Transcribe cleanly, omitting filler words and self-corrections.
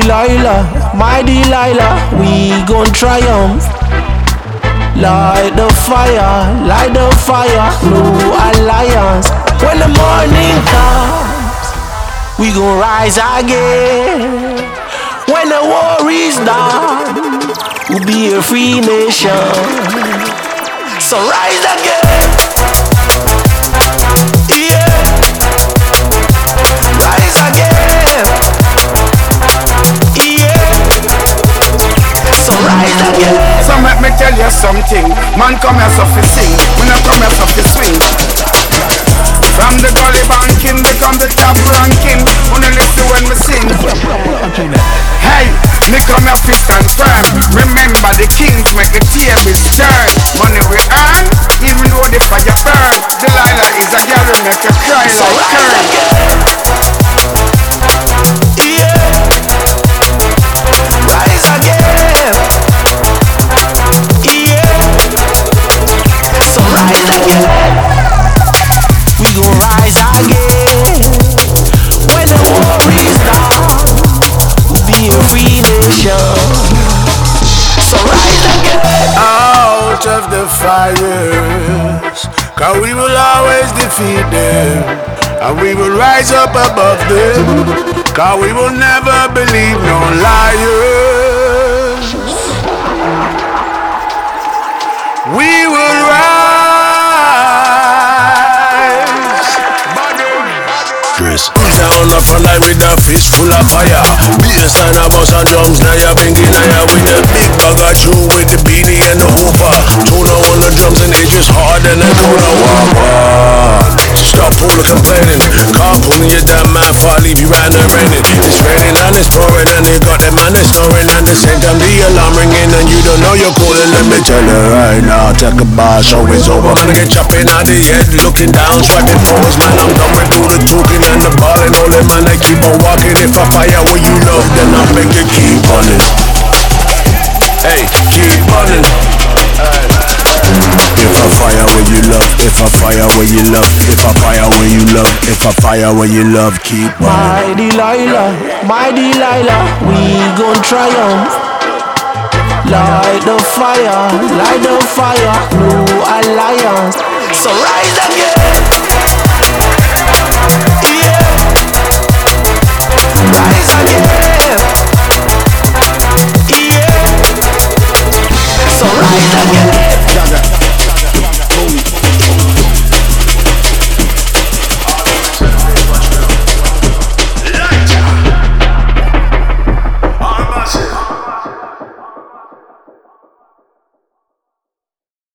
Delilah, my Delilah, we gon' triumph. Light the fire, no alliance. When the morning comes, we gon' rise again. When the war is done, we'll be a free nation. So rise again, yeah. Rise again, yeah. So rise again. So let me tell you something. Man come here so fi sing, we not come here so fi swing. From the gully banking become the top ranking. Wanna listen when we sing. Hey, me come here fist and firm. Remember the kings make the tables turn. Money we earn, even though the fire burn. Delilah is a girl who make you cry so like Kern. Yeah. Rise again. Yeah. So rise again. We gon' rise again. When the war is done, we'll be a free nation. So rise again. Out of the fires, 'cause we will always defeat them, and we will rise up above them, 'cause we will never believe no liars. We will rise. Chris down the front line with a fist full of fire. Baseline a bus and drums, now you're blinking, now you're with the big bag of chew with the beanie and the hooper. Tuna on the drums and it just hard and they go to war. Stop all the complaining, carpooling your damn man far, leave you right in the raining. It's raining and it's pouring and you got the man that's snoring, and the same time the alarm ringing and you don't know you're calling. Let me tell you right now, take a bar, show is over. Man get chopping out the head, looking down, swiping photos. Man, I'm done with all the talking and the balling. All them man, they keep on walking. If I fire what you love, then I'll make you keep running. Hey, keep running. If I fire what you love, if I fire what you love, if I fire what you love, if I fire what you love, keep running. My Delilah, we gon' triumph. Light the fire, no alliance. So rise again.